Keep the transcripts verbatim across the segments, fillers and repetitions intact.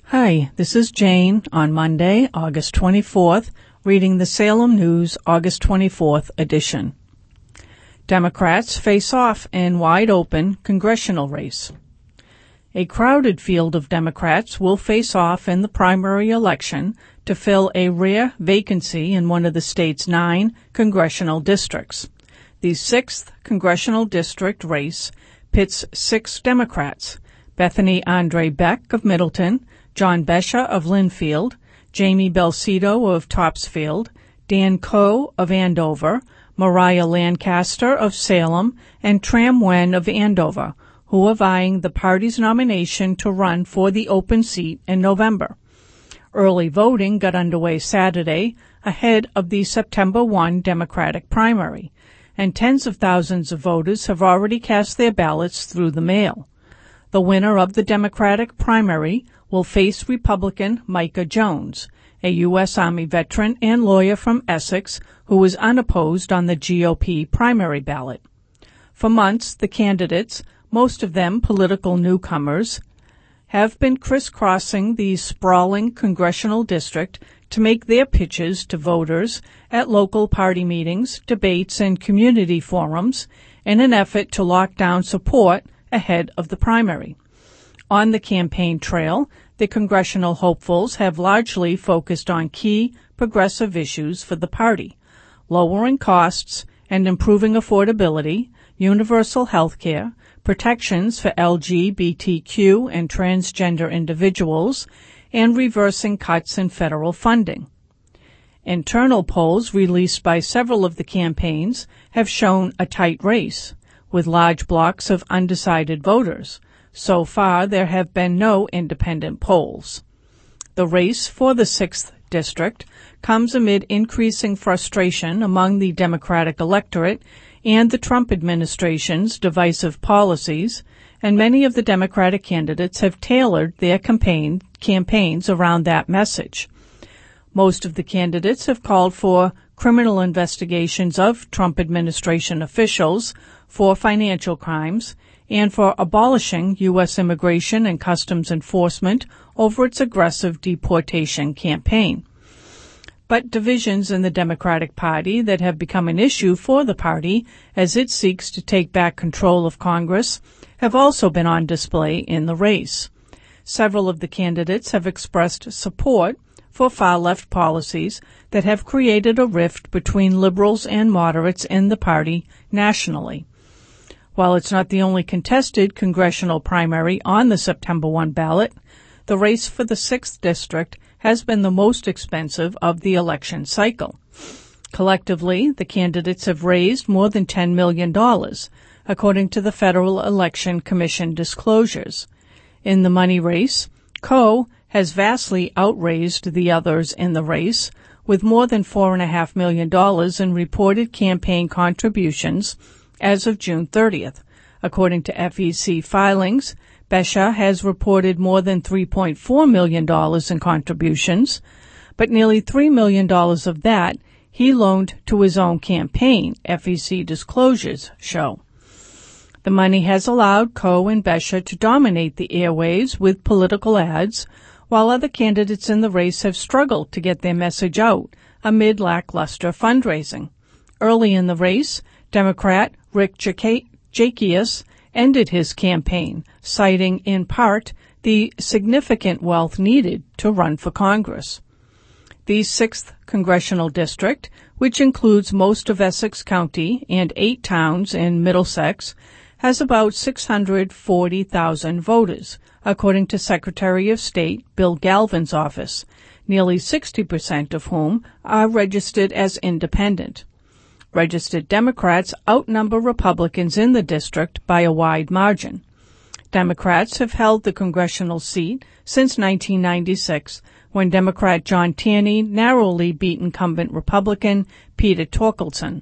Hi, this is Jane on Monday, August twenty-fourth, reading the Salem News August twenty-fourth edition. Democrats face off in wide-open congressional race. A crowded field of Democrats will face off in the primary election to fill a rare vacancy in one of the state's nine congressional districts. The sixth congressional district race pits six Democrats: Bethany Andre Beck of Middleton, John Besha of Linfield, Jamie Belcito of Topsfield, Dan Coe of Andover, Mariah Lancaster of Salem, and Tram Wen of Andover, who are vying the party's nomination to run for the open seat in November. Early voting got underway Saturday, ahead of the September first Democratic primary, and tens of thousands of voters have already cast their ballots through the mail. The winner of the Democratic primary will face Republican Micah Jones, a U S Army veteran and lawyer from Essex who was unopposed on the G O P primary ballot. For months, the candidates, most of them political newcomers, have been crisscrossing the sprawling congressional district to make their pitches to voters at local party meetings, debates, and community forums in an effort to lock down support ahead of the primary. On the campaign trail, the congressional hopefuls have largely focused on key progressive issues for the party: lowering costs and improving affordability, universal health care, protections for L G B T Q and transgender individuals, and reversing cuts in federal funding. Internal polls released by several of the campaigns have shown a tight race, with large blocks of undecided voters. So far, there have been no independent polls. The race for the sixth district comes amid increasing frustration among the Democratic electorate and the Trump administration's divisive policies, and many of the Democratic candidates have tailored their campaign, campaigns around that message. Most of the candidates have called for criminal investigations of Trump administration officials for financial crimes and for abolishing U S immigration and customs enforcement over its aggressive deportation campaign. But divisions in the Democratic Party that have become an issue for the party as it seeks to take back control of Congress have also been on display in the race. Several of the candidates have expressed support for far-left policies that have created a rift between liberals and moderates in the party nationally. While it's not the only contested congressional primary on the September first ballot, the race for the sixth district has been the most expensive of the election cycle. Collectively, the candidates have raised more than ten million dollars, according to the Federal Election Commission disclosures. In the money race, Coe has vastly outraised the others in the race, with more than four point five million dollars in reported campaign contributions as of June thirtieth. According to F E C filings, Besha has reported more than three point four million dollars in contributions, but nearly three million dollars of that he loaned to his own campaign, F E C disclosures show. The money has allowed Coe and Besha to dominate the airwaves with political ads, while other candidates in the race have struggled to get their message out amid lackluster fundraising. Early in the race, Democrat Rick Jackius ended his campaign, citing in part the significant wealth needed to run for Congress. The sixth congressional district, which includes most of Essex County and eight towns in Middlesex, has about six hundred forty thousand voters, according to Secretary of State Bill Galvin's office, nearly sixty percent of whom are registered as independent. Registered Democrats outnumber Republicans in the district by a wide margin. Democrats have held the congressional seat since nineteen ninety-six, when Democrat John Tierney narrowly beat incumbent Republican Peter Torkelson.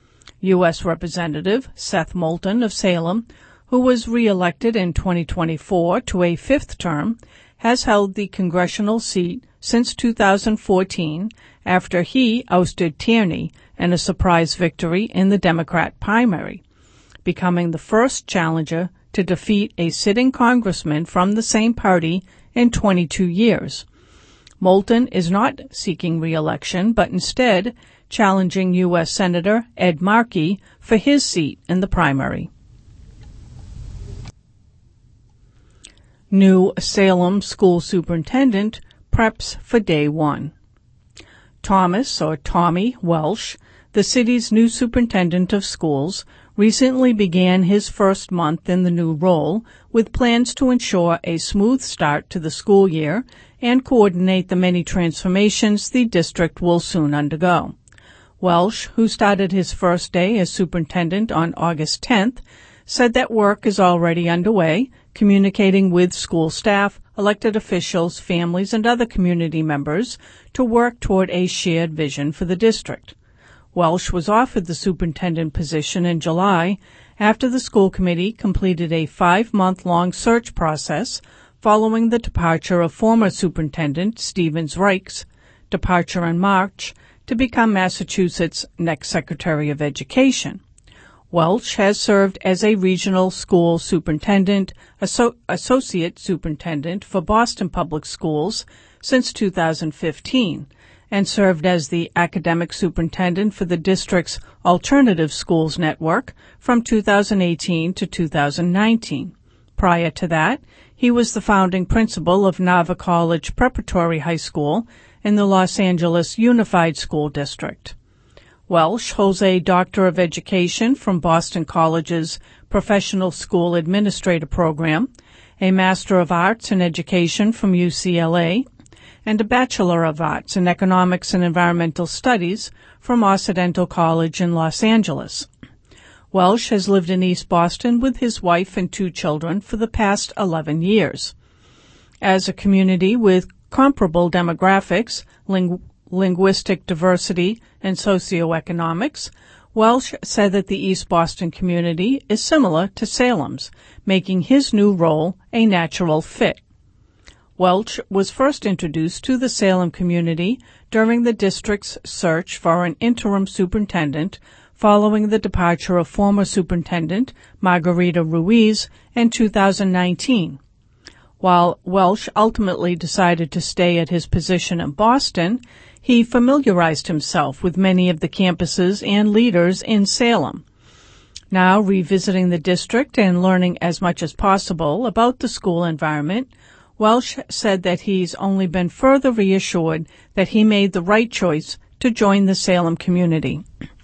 U S Representative Seth Moulton of Salem, who was re-elected in twenty twenty-four to a fifth term, has held the congressional seat since two thousand fourteen after he ousted Tierney in a surprise victory in the Democrat primary, becoming the first challenger to defeat a sitting congressman from the same party in twenty-two years. Moulton is not seeking re-election, but instead challenging U S Senator Ed Markey for his seat in the primary. New Salem school superintendent preps for day one. Thomas, or Tommy, Welsh, the city's new superintendent of schools, recently began his first month in the new role with plans to ensure a smooth start to the school year and coordinate the many transformations the district will soon undergo. Welsh, who started his first day as superintendent on August tenth, said that work is already underway, communicating with school staff, elected officials, families, and other community members to work toward a shared vision for the district. Welsh was offered the superintendent position in July after the school committee completed a five-month-long search process following the departure of former superintendent Stevens Reich's departure in March to become Massachusetts' next Secretary of Education. Welsh has served as a regional school superintendent, asso- associate superintendent for Boston Public Schools since two thousand fifteen, and served as the academic superintendent for the district's Alternative Schools Network from two thousand eighteen to two thousand nineteen. Prior to that, he was the founding principal of Nava College Preparatory High School in the Los Angeles Unified School District. Welsh holds a Doctor of Education from Boston College's Professional School Administrator program, a Master of Arts in Education from U C L A, and a Bachelor of Arts in Economics and Environmental Studies from Occidental College in Los Angeles. Welsh has lived in East Boston with his wife and two children for the past eleven years. As a community with comparable demographics, ling- linguistic diversity, and socioeconomics, Welsh said that the East Boston community is similar to Salem's, making his new role a natural fit. Welsh was first introduced to the Salem community during the district's search for an interim superintendent following the departure of former superintendent Margarita Ruiz in two thousand nineteen. While Welsh ultimately decided to stay at his position in Boston, he familiarized himself with many of the campuses and leaders in Salem. Now, revisiting the district and learning as much as possible about the school environment, Welsh said that he's only been further reassured that he made the right choice to join the Salem community.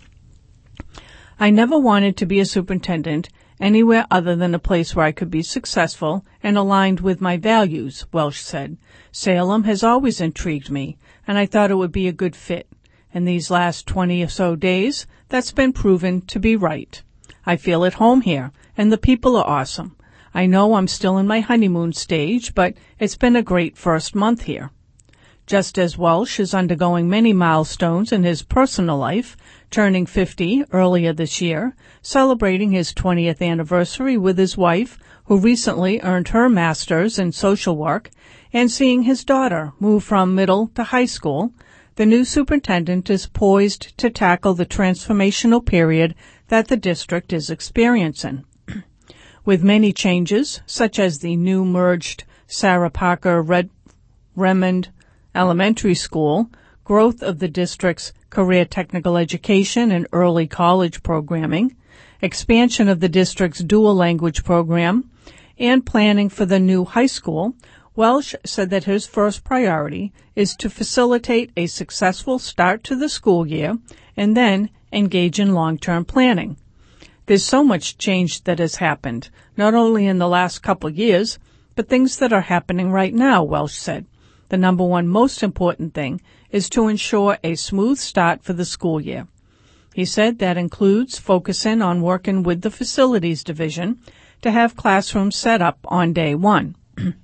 I never wanted to be a superintendent anywhere other than a place where I could be successful and aligned with my values, Welsh said. Salem has always intrigued me, and I thought it would be a good fit. In these last twenty or so days, that's been proven to be right. I feel at home here, and the people are awesome. I know I'm still in my honeymoon stage, but it's been a great first month here. Just as Welsh is undergoing many milestones in his personal life, turning fifty earlier this year, celebrating his twentieth anniversary with his wife, who recently earned her master's in social work, and seeing his daughter move from middle to high school, the new superintendent is poised to tackle the transformational period that the district is experiencing. With many changes, such as the new merged Sarah Parker Red- Redmond Elementary School, growth of the district's career technical education and early college programming, expansion of the district's dual language program, and planning for the new high school, Welsh said that his first priority is to facilitate a successful start to the school year and then engage in long-term planning. There's so much change that has happened, not only in the last couple of years, but things that are happening right now, Welsh said. The number one most important thing is to ensure a smooth start for the school year. He said that includes focusing on working with the facilities division to have classrooms set up on day one.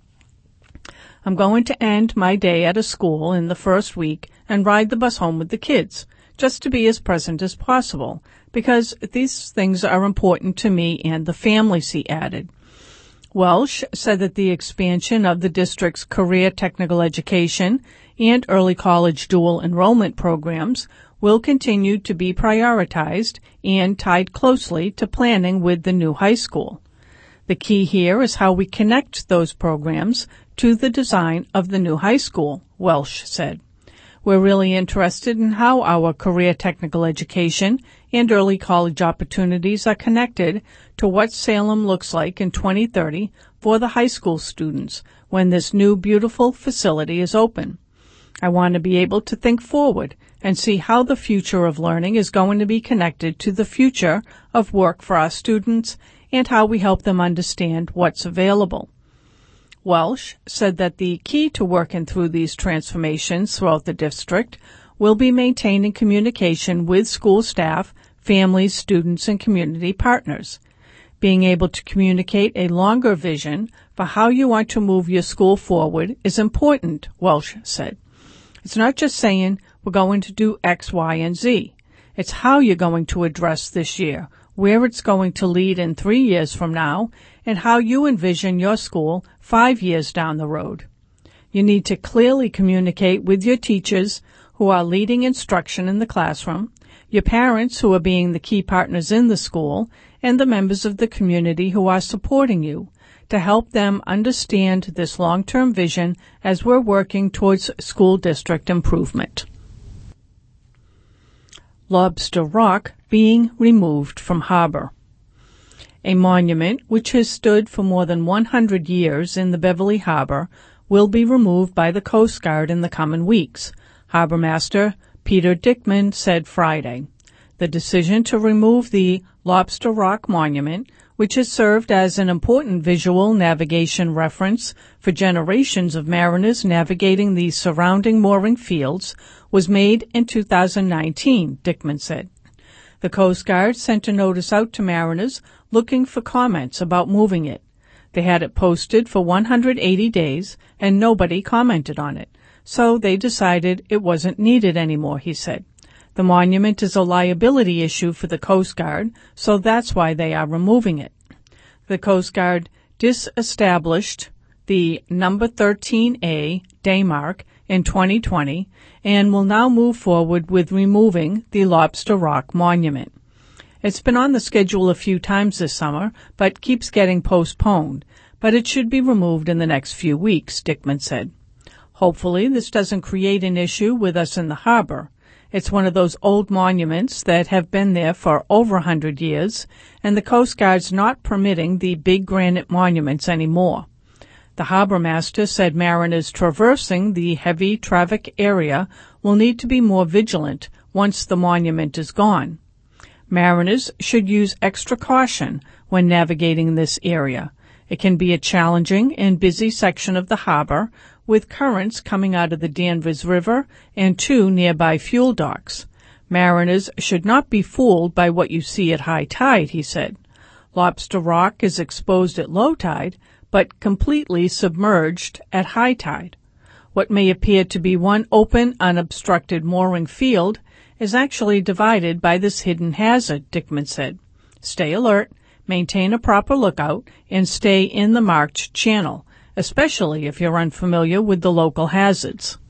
I'm going to end my day at a school in the first week and ride the bus home with the kids, just to be as present as possible, because these things are important to me and the families, he added. Welsh said that the expansion of the district's career technical education and early college dual enrollment programs will continue to be prioritized and tied closely to planning with the new high school. The key here is how we connect those programs to the design of the new high school, Welsh said. We're really interested in how our career technical education and early college opportunities are connected to what Salem looks like in twenty thirty for the high school students when this new beautiful facility is open. I want to be able to think forward and see how the future of learning is going to be connected to the future of work for our students and how we help them understand what's available. Welsh said that the key to working through these transformations throughout the district will be maintaining communication with school staff, families, students, and community partners. Being able to communicate a longer vision for how you want to move your school forward is important, Welsh said. It's not just saying we're going to do X, Y, and Z. It's how you're going to address this year, where it's going to lead in three years from now, and how you envision your school five years down the road. You need to clearly communicate with your teachers who are leading instruction in the classroom, your parents who are being the key partners in the school, and the members of the community who are supporting you to help them understand this long-term vision as we're working towards school district improvement. Lobster Rock being removed from harbor. A monument which has stood for more than one hundred years in the Beverly Harbor will be removed by the Coast Guard in the coming weeks, Harbor Master Peter Dickman said Friday. The decision to remove the Lobster Rock Monument, which has served as an important visual navigation reference for generations of mariners navigating the surrounding mooring fields, was made in two thousand nineteen, Dickman said. The Coast Guard sent a notice out to mariners looking for comments about moving it. They had it posted for one hundred eighty days, and nobody commented on it, so they decided it wasn't needed anymore, he said. The monument is a liability issue for the Coast Guard, so that's why they are removing it. The Coast Guard disestablished the number thirteen A daymark in twenty twenty and will now move forward with removing the Lobster Rock Monument. It's been on the schedule a few times this summer, but keeps getting postponed, but it should be removed in the next few weeks, Dickman said. Hopefully this doesn't create an issue with us in the harbor. It's one of those old monuments that have been there for over a hundred years, and the Coast Guard's not permitting the big granite monuments anymore. The harbor master said mariners traversing the heavy traffic area will need to be more vigilant once the monument is gone. Mariners should use extra caution when navigating this area. It can be a challenging and busy section of the harbor, with currents coming out of the Danvers River and two nearby fuel docks. Mariners should not be fooled by what you see at high tide, he said. Lobster Rock is exposed at low tide, but completely submerged at high tide. What may appear to be one open, unobstructed mooring field is actually divided by this hidden hazard, Dickman said. Stay alert, maintain a proper lookout, and stay in the marked channel, especially if you're unfamiliar with the local hazards.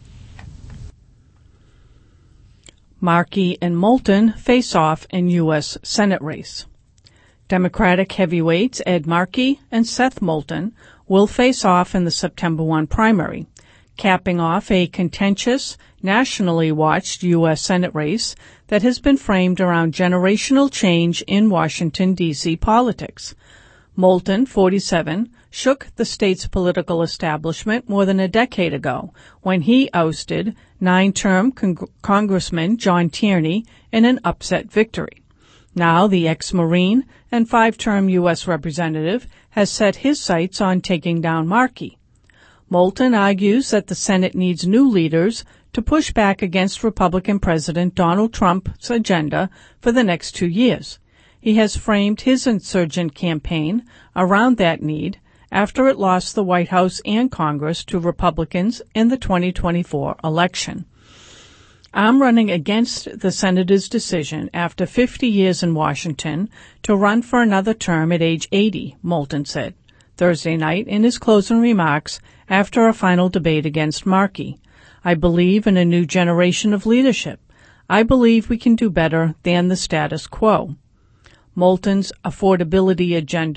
Markey and Moulton face off in U S Senate race. Democratic heavyweights Ed Markey and Seth Moulton will face off in the September first primary, capping off a contentious, nationally watched U S Senate race that has been framed around generational change in Washington, D C politics. Moulton, forty-seven, shook the state's political establishment more than a decade ago when he ousted nine-term Cong- Congressman John Tierney in an upset victory. Now the ex-Marine and five-term U S representative has set his sights on taking down Markey. Moulton argues that the Senate needs new leaders to push back against Republican President Donald Trump's agenda for the next two years. He has framed his insurgent campaign around that need after it lost the White House and Congress to Republicans in the twenty twenty-four election. I'm running against the senator's decision after fifty years in Washington to run for another term at age eighty, Moulton said Thursday night in his closing remarks after a final debate against Markey. I believe in a new generation of leadership. I believe we can do better than the status quo. Moulton's affordability agenda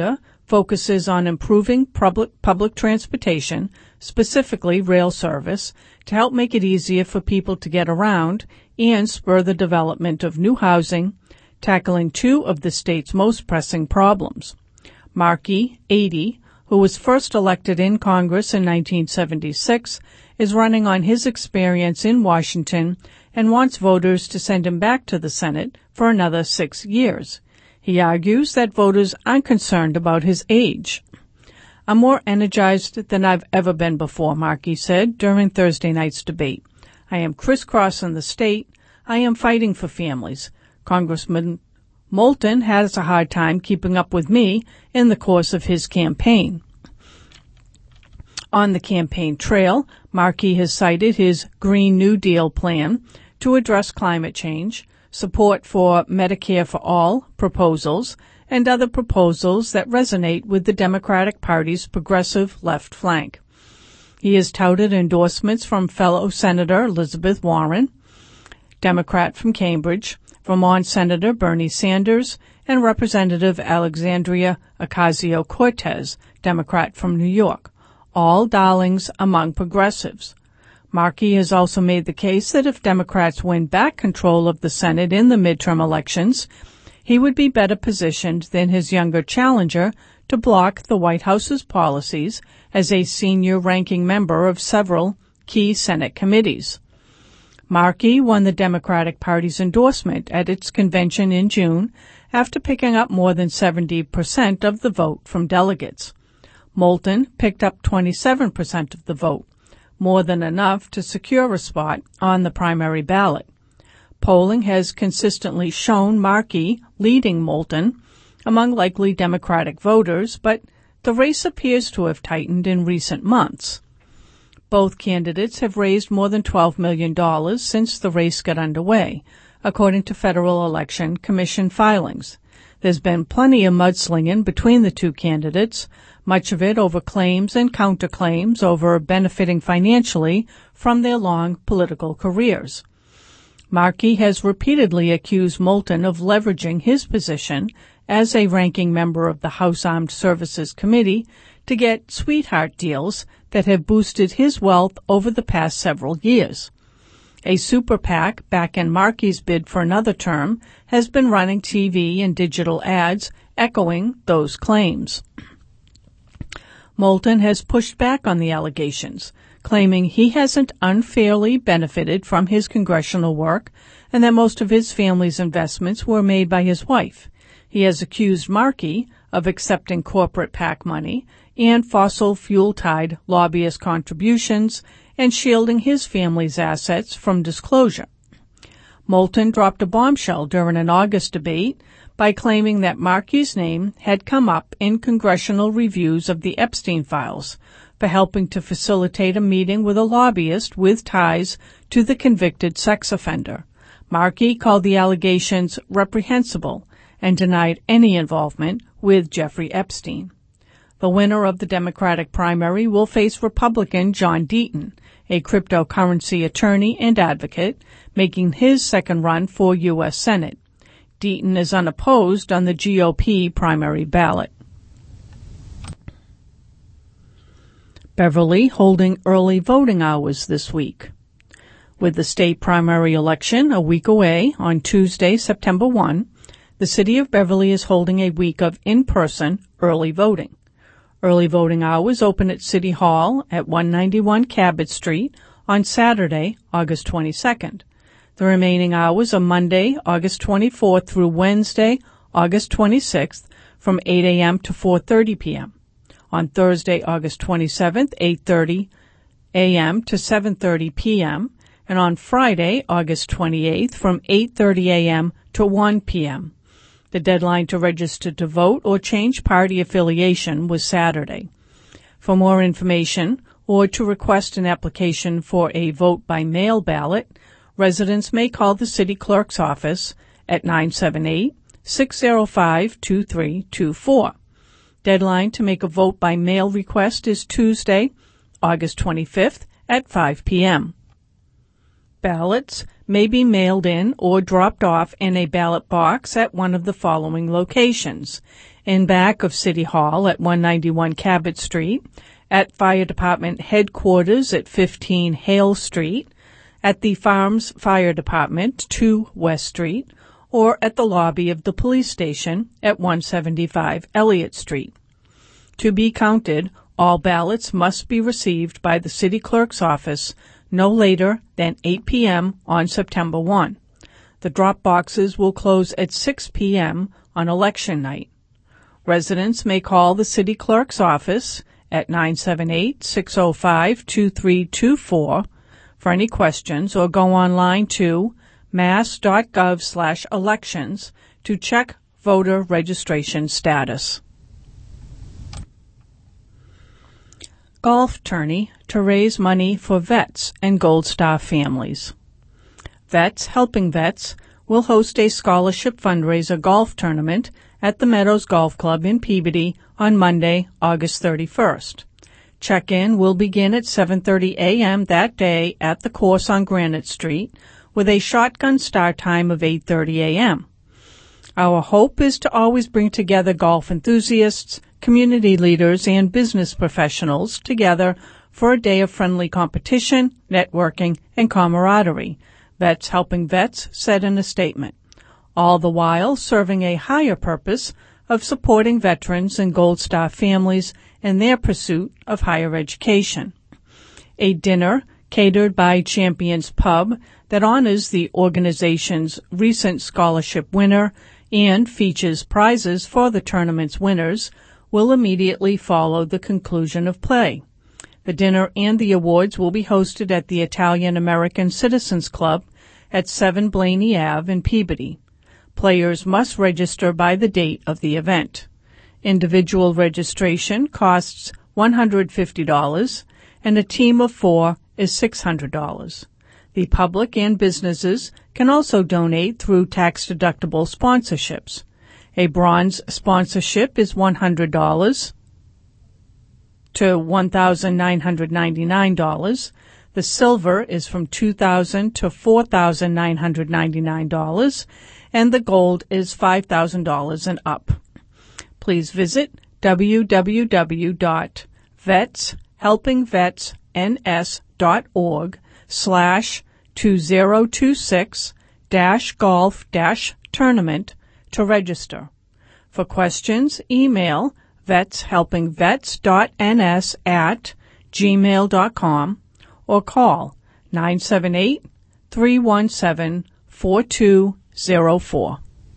focuses on improving public, public transportation, specifically rail service, to help make it easier for people to get around and spur the development of new housing, tackling two of the state's most pressing problems. Markey, eighty, who was first elected in Congress in nineteen seventy-six, is running on his experience in Washington and wants voters to send him back to the Senate for another six years. He argues that voters aren't concerned about his age. "I'm more energized than I've ever been before," Markey said during Thursday night's debate. "I am crisscrossing the state. I am fighting for families. Congressman Moulton has a hard time keeping up with me in the course of his campaign." On the campaign trail, Markey has cited his Green New Deal plan to address climate change, support for Medicare for All proposals, and other proposals that resonate with the Democratic Party's progressive left flank. He has touted endorsements from fellow Senator Elizabeth Warren, Democrat from Cambridge, Vermont Senator Bernie Sanders, and Representative Alexandria Ocasio-Cortez, Democrat from New York, all darlings among progressives. Markey has also made the case that if Democrats win back control of the Senate in the midterm elections, he would be better positioned than his younger challenger to block the White House's policies as a senior ranking member of several key Senate committees. Markey won the Democratic Party's endorsement at its convention in June after picking up more than seventy percent of the vote from delegates. Moulton picked up twenty-seven percent of the vote, more than enough to secure a spot on the primary ballot. Polling has consistently shown Markey leading Moulton among likely Democratic voters, but the race appears to have tightened in recent months. Both candidates have raised more than twelve million dollars since the race got underway, according to Federal Election Commission filings. There's been plenty of mudslinging between the two candidates, much of it over claims and counterclaims over benefiting financially from their long political careers. Markey has repeatedly accused Moulton of leveraging his position as a ranking member of the House Armed Services Committee to get sweetheart deals that have boosted his wealth over the past several years. A super PAC, back in Markey's bid for another term, has been running T V and digital ads echoing those claims. Moulton has pushed back on the allegations, claiming he hasn't unfairly benefited from his congressional work and that most of his family's investments were made by his wife. He has accused Markey of accepting corporate PAC money and fossil fuel-tied lobbyist contributions and shielding his family's assets from disclosure. Moulton dropped a bombshell during an August debate by claiming that Markey's name had come up in congressional reviews of the Epstein files for helping to facilitate a meeting with a lobbyist with ties to the convicted sex offender. Markey called the allegations reprehensible and denied any involvement with Jeffrey Epstein. The winner of the Democratic primary will face Republican John Deaton, a cryptocurrency attorney and advocate, making his second run for U S Senate. Deaton is unopposed on the G O P primary ballot. Beverly holding early voting hours this week. With the state primary election a week away on Tuesday, September first, the city of Beverly is holding a week of in-person early voting. Early voting hours open at City Hall at one ninety-one Cabot Street on Saturday, August twenty-second. The remaining hours are Monday, August twenty-fourth through Wednesday, August twenty-sixth from eight a.m. to four thirty p.m. On Thursday, August twenty-seventh, eight thirty a.m. to seven thirty p.m. and on Friday, August twenty-eighth from eight thirty a.m. to one p.m. The deadline to register to vote or change party affiliation was Saturday. For more information or to request an application for a vote-by-mail ballot, residents may call the city clerk's office at nine seven eight, six zero five, two three two four. Deadline to make a vote-by-mail request is Tuesday, August twenty-fifth at five p.m. Ballots may be mailed in or dropped off in a ballot box at one of the following locations: in back of City Hall at one ninety-one Cabot Street, at Fire Department Headquarters at fifteen Hale Street, at the Farms Fire Department, two West Street, or at the lobby of the police station at one seventy-five Elliott Street. To be counted, all ballots must be received by the city clerk's office no later than eight p.m. on September first. The drop boxes will close at six p.m. on election night. Residents may call the city clerk's office at nine seven eight, six oh five, two three two four for any questions, or go online to mass.gov slash elections to check voter registration status. Golf tourney to raise money for vets and Gold Star families. Vets Helping Vets will host a scholarship fundraiser golf tournament at the Meadows Golf Club in Peabody on Monday, August thirty-first. Check-in will begin at seven thirty a.m. that day at the course on Granite Street, with a shotgun start time of eight thirty a.m. Our hope is to always bring together golf enthusiasts, community leaders, and business professionals together for a day of friendly competition, networking, and camaraderie, Vets Helping Vets said in a statement, all the while serving a higher purpose of supporting veterans and Gold Star families in their pursuit of higher education. A dinner catered by Champions Pub that honors the organization's recent scholarship winner and features prizes for the tournament's winners will immediately follow the conclusion of play. The dinner and the awards will be hosted at the Italian American Citizens Club at seven Blaney Avenue in Peabody. Players must register by the date of the event. Individual registration costs one hundred fifty dollars, and a team of four is six hundred dollars. The public and businesses can also donate through tax-deductible sponsorships. A bronze sponsorship is one hundred dollars to one thousand nine hundred ninety-nine dollars. The silver is from two thousand dollars to four thousand nine hundred ninety-nine dollars, and the gold is five thousand dollars and up. Please visit w w w dot vets helping vets n s dot org slash two zero two six dash golf dash tournament to register. For questions, email vetshelpingvets dot n s at gmail dot com or call nine seven eight, three one seven, four two zero four.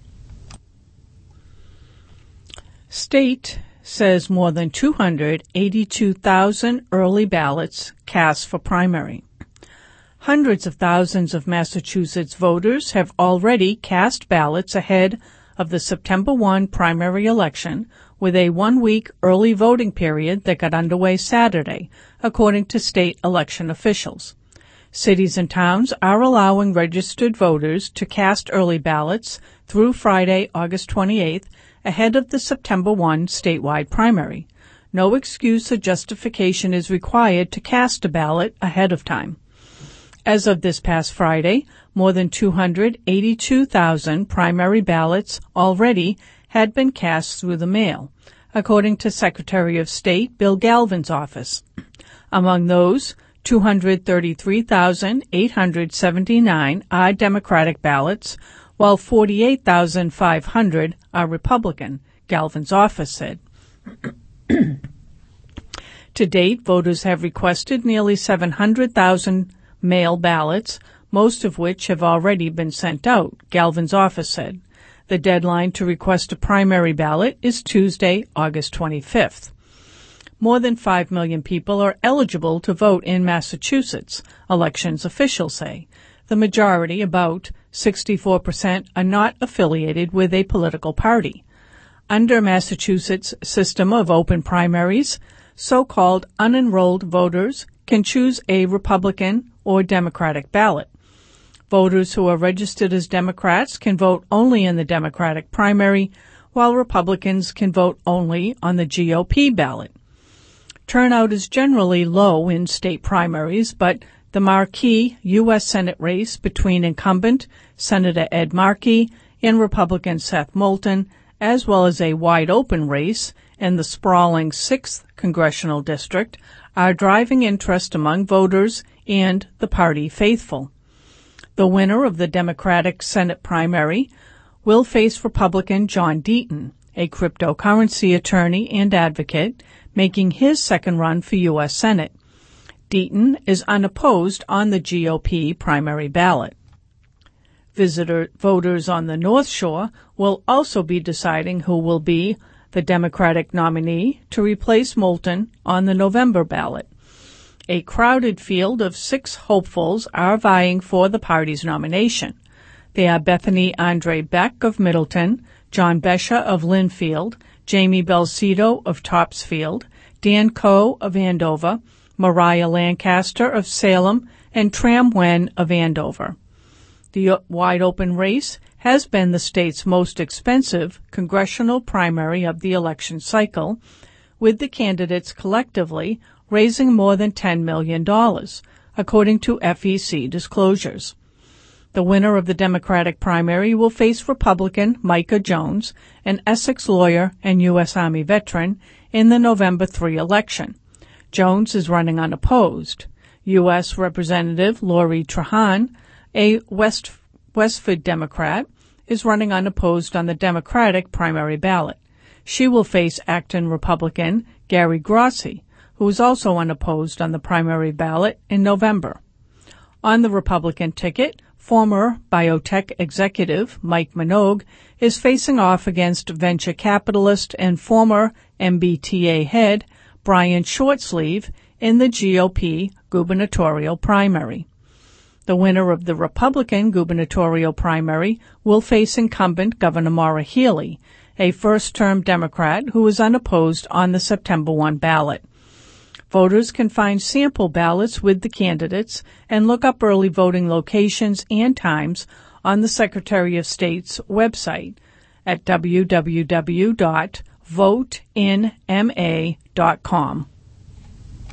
State says more than two hundred eighty-two thousand early ballots cast for primary. Hundreds of thousands of Massachusetts voters have already cast ballots ahead of the September first primary election, with a one-week early voting period that got underway Saturday, according to state election officials. Cities and towns are allowing registered voters to cast early ballots through Friday, August twenty-eighth, ahead of the September first statewide primary. No excuse or justification is required to cast a ballot ahead of time. As of this past Friday, more than two hundred eighty-two thousand primary ballots already had been cast through the mail, according to Secretary of State Bill Galvin's office. Among those, two hundred thirty-three thousand eight hundred seventy-nine are Democratic ballots, while forty-eight thousand five hundred are Republican, Galvin's office said. To date, voters have requested nearly seven hundred thousand mail ballots, most of which have already been sent out, Galvin's office said. The deadline to request a primary ballot is Tuesday, August twenty-fifth. More than five million people are eligible to vote in Massachusetts, elections officials say. The majority, about sixty-four percent, are not affiliated with a political party. Under Massachusetts' system of open primaries, so-called unenrolled voters can choose a Republican or Democratic ballot. Voters who are registered as Democrats can vote only in the Democratic primary, while Republicans can vote only on the G O P ballot. Turnout is generally low in state primaries, but the marquee U S Senate race between incumbent Senator Ed Markey and Republican Seth Moulton as well as a wide-open race in the sprawling sixth Congressional District, are driving interest among voters and the party faithful. The winner of the Democratic Senate primary will face Republican John Deaton, a cryptocurrency attorney and advocate, making his second run for U S Senate. Deaton is unopposed on the G O P primary ballot. Visitor voters on the North Shore will also be deciding who will be the Democratic nominee to replace Moulton on the November ballot. A crowded field of six hopefuls are vying for the party's nomination. They are Bethany Andre Beck of Middleton, John Besha of Linfield, Jamie Belcito of Topsfield, Dan Coe of Andover, Mariah Lancaster of Salem, and Tram Wen of Andover. The wide-open race has been the state's most expensive congressional primary of the election cycle, with the candidates collectively raising more than ten million dollars, according to F E C disclosures. The winner of the Democratic primary will face Republican Micah Jones, an Essex lawyer and U S Army veteran, in the November third election. Jones is running unopposed. U S Representative Lori Trahan, a West Westford Democrat, is running unopposed on the Democratic primary ballot. She will face Acton Republican Gary Grossi, who is also unopposed on the primary ballot in November. On the Republican ticket, former biotech executive Mike Minogue is facing off against venture capitalist and former M B T A head Brian Shortsleeve in the G O P gubernatorial primary. The winner of the Republican gubernatorial primary will face incumbent Governor Maura Healey, a first-term Democrat who is unopposed on the September first ballot. Voters can find sample ballots with the candidates and look up early voting locations and times on the Secretary of State's website at w w w dot vote in m a dot com.